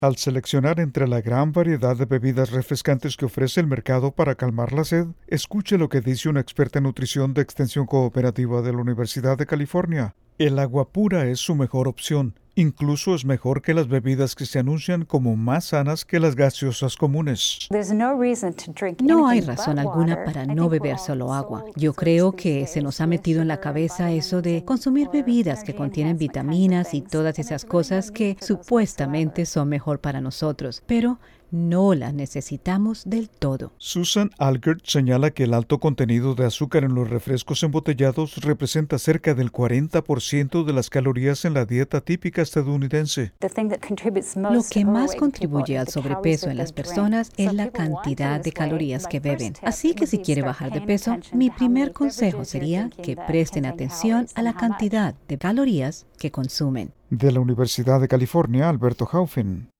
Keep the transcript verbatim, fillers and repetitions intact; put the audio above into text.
Al seleccionar entre la gran variedad de bebidas refrescantes que ofrece el mercado para calmar la sed, escuche lo que dice una experta en nutrición de Extensión Cooperativa de la Universidad de California. El agua pura es su mejor opción. Incluso es mejor que las bebidas que se anuncian como más sanas que las gaseosas comunes. No hay razón alguna para no beber solo agua. Yo creo que se nos ha metido en la cabeza eso de consumir bebidas que contienen vitaminas y todas esas cosas que supuestamente son mejor para nosotros, pero no las necesitamos del todo. Susan Algert señala que el alto contenido de azúcar en los refrescos embotellados representa cerca del cuarenta por ciento de las calorías en la dieta típica estadounidense. Lo que más contribuye al sobrepeso en las personas es la cantidad de calorías que beben. Así que si quiere bajar de peso, mi primer consejo sería que presten atención a la cantidad de calorías que consumen. De la Universidad de California, Alberto Haufen.